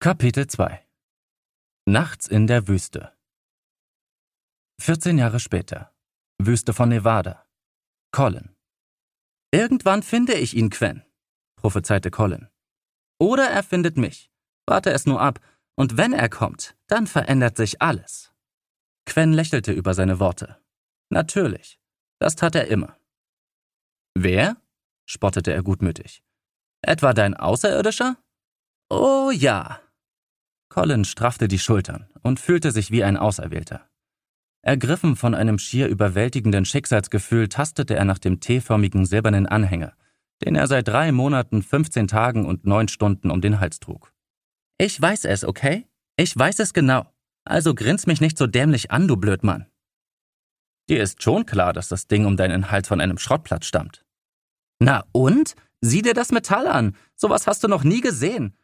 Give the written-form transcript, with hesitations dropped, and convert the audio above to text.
Kapitel 2 Nachts in der Wüste 14 Jahre später. Wüste von Nevada. Colin. »Irgendwann finde ich ihn, Quen«, prophezeite Colin. »Oder er findet mich. Warte es nur ab, und wenn er kommt, dann verändert sich alles.« Quen lächelte über seine Worte. »Natürlich. Das tat er immer.« »Wer?« spottete er gutmütig. »Etwa dein Außerirdischer?« »Oh ja.« Colin straffte die Schultern und fühlte sich wie ein Auserwählter. Ergriffen von einem schier überwältigenden Schicksalsgefühl tastete er nach dem T-förmigen silbernen Anhänger, den er seit 3 Monaten, 15 Tagen und 9 Stunden um den Hals trug. »Ich weiß es, okay? Ich weiß es genau. Also grins mich nicht so dämlich an, du Blödmann.« »Dir ist schon klar, dass das Ding um deinen Hals von einem Schrottplatz stammt.« »Na und? Sieh dir das Metall an. Sowas hast du noch nie gesehen.